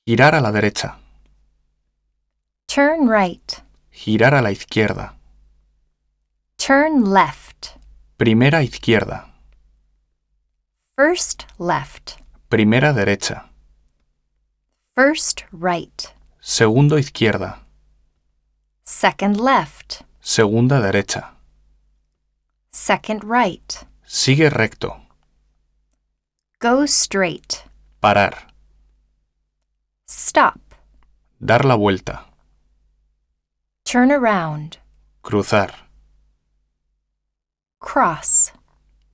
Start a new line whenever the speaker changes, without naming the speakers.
Girar a la derecha.
Turn right.
Girar a la izquierda.
Turn left.
Primera izquierda.
First left.
Primera derecha.
First right.
Segundo izquierda.
Second left.
Segunda derecha.
Second right.
Sigue recto.
Go straight.
Parar.
Stop.
Dar la vuelta.
Turn around.
Cruzar.
Cross.